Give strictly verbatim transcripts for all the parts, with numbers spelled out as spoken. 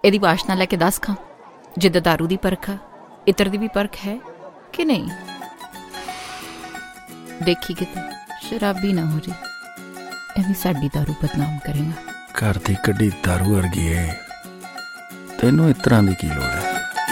ਇਹਦੀ ਵਾਸ਼ਨਾ ਲੈ ਕੇ ਦੱਸ ਖਾਂ, ਜਿੱਦਾਂ ਦਾਰੂ ਦੀ ਪਰਖ ਆ, ਇਤਰ ਦੀ ਵੀ ਪਰਖ ਹੈ ਕਿ ਨਹੀਂ? ਦੇਖੀ ਕਿਤੇ ਸ਼ਰਾਬੀ ਨਾ ਹੋ ਜੇ, ਐਵੇਂ ਸਾਡੀ ਦਾਰੂ ਬਦਨਾਮ ਕਰੇਗਾ। ਘਰ ਦੀ ਕੱਢੀ ਦਾਰੂ ਵਰਗੀ ਏ, ਤੈਨੂੰ ਇਸ ਤਰ੍ਹਾਂ ਦੀ ਕੀ ਲੋੜ ਹੈ?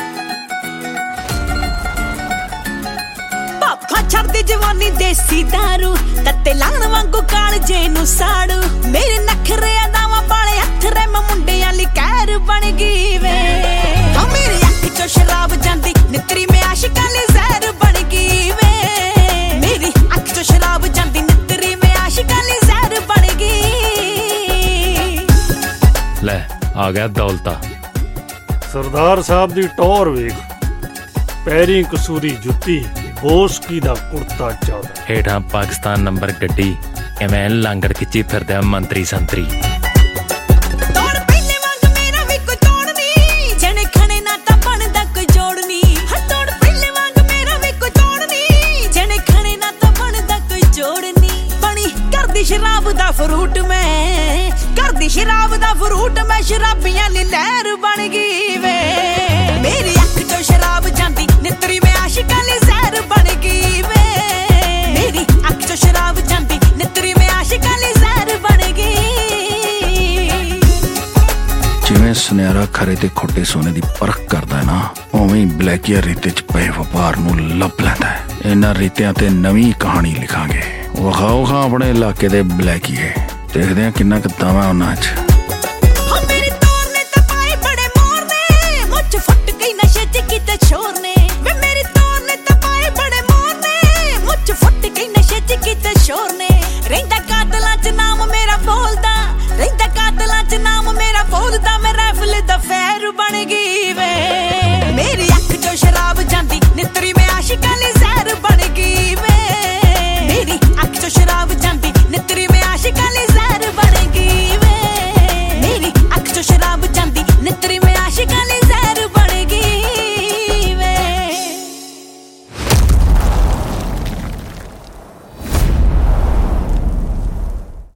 ਪਾਪਾ ਛੱਡਦੀ ਜਵਾਨੀ ਦੇਸੀ ਦਾਰੂ, ਤੱਤੇ ਲਾਣ ਵਾਂਗੂ ਕਾਲਜੇ ਨੂੰ ਸਾੜੂ। ਮੇਰੇ ਨਖਰੇ ਅਦਾਵਾਂ ਪਾਲੇ ਹੱਥ ਰੇ ਮੈਂ ਮੁੰਡਿਆਂ ਲਈ ਕਹਿਰ ਬਣ ਗਈ ਵੇ। ਹਾਂ ਮੇਰੀ ਅੱਖ ਚੋਂ ਸ਼ਰਾਬ ਜਾਂਦੀ, ਨਿਤਰੀ ਮੈਂ ਆਸ਼ਿਕਾਂ ਲਈ ਜ਼ਹਿਰ ਬਣ ਗਈ ਵੇ। ਮੇਰੀ ਅੱਖ ਚੋਂ ਸ਼ਰਾਬ ਜਾਂਦੀ, ਨਿਤਰੀ ਮੈਂ ਆਸ਼ਿਕਾਂ ਲਈ ਜ਼ਹਿਰ ਬਣ ਗਈ। ਲੈ ਆ ਗਿਆ ਦੌਲਤਾ। ਸਰਦਾਰ ਸਾਹਿਬ ਦੀ ਟੌਰ ਵੇਖ, ਪੈਰੀ ਕਸੂਰੀ ਜੁੱਤੀ, ਬੋਸਕੀ ਦਾ ਕੁੜਤਾ ਚਾਦਰਾ, ਹੇਠਾਂ ਪਾਕਿਸਤਾਨ ਨੰਬਰ ਗੱਡੀ, ਕਿਵੇਂ ਲਾਂਗੜ ਖਿੱਚੀ ਫਿਰਦਾ ਮੰਤਰੀ ਸੰਤਰੀ। ਤੋੜ ਪਹਿਲੇ ਵਾਂਗ ਮੇਰਾ ਵੀ ਕੋਈ ਤੋੜ ਨੀ, ਜਣੇ ਖਣੇ ਨਾ ਤਾਂ ਬਣਦਾ ਕੋਈ ਜੋੜ ਨੀ। ਹਾਂ ਤੋੜ ਪਹਿਲੇ ਵਾਂਗ ਮੇਰਾ ਵੀ ਕੋਈ ਤੋੜ ਨੀ, ਜਣੇ ਖਣੇ ਨਾ ਤਾਂ ਬਣਦਾ ਕੋਈ ਜੋੜ ਨੀ। ਬਣੀ ਕਰਦੀ ਸ਼ਰਾਬ ਦਾ ਫਰੂਟ ਮੈਂ, ਕਰਦੀ ਸ਼ਰਾਬ ਦਾ ਫਰੂਟ ਮੈਂ, ਸ਼ਰਾਬੀਆਂ ਲਈ ਲਹਿਰ ਬਣ ਗਈ ਵੇ। ਮੇਰੀ ਅੱਖ ਚੋਂ ਸ਼ਰਾਬ ਜਾਂਦੀ, ਨਿਤਰੀ ਮੈਂ ਆਸ਼ਿਕਾਂ ਲਈ ਜ਼ਹਿਰ ਬਣ ਗਈ ਵੇ। ਮੇਰੀ ਅੱਖ ਚੋਂ ਸ਼ਰਾਬ ਜਾਂਦੀ, ਨਿਤਰੀ ਮੈਂ ਆਸ਼ਿਕਾਂ ਲਈ ਜ਼ਹਿਰ ਬਣ ਗਈ। ਜਿਵੇਂ ਸੁਨਿਆਰਾ ਖਰੇ ਤੇ ਖੋਟੇ ਸੋਨੇ ਦੀ ਪਰਖ ਕਰਦਾ ਨਾ, ਉਵੇਂ ਹੀ ਬਲੈਕੀਆ ਰੇਤੇ 'ਚ ਪਏ ਵਪਾਰ ਨੂੰ ਲੱਭ ਲੈਂਦਾ ਹੈ। ਇਹਨਾਂ ਰੇਤਿਆਂ ਤੇ ਨਵੀਂ ਕਹਾਣੀ ਲਿਖਾਂਗੇ। ਵਿਖਾਓ ਖਾਂ ਆਪਣੇ ਇਲਾਕੇ ਦੇ ਬਲੈਕੀਏ, ਦੇਖਦੇ ਹਾਂ ਕਿੰਨਾ ਕੁ ਦਮ ਹੈ ਉਹਨਾਂ 'ਚ।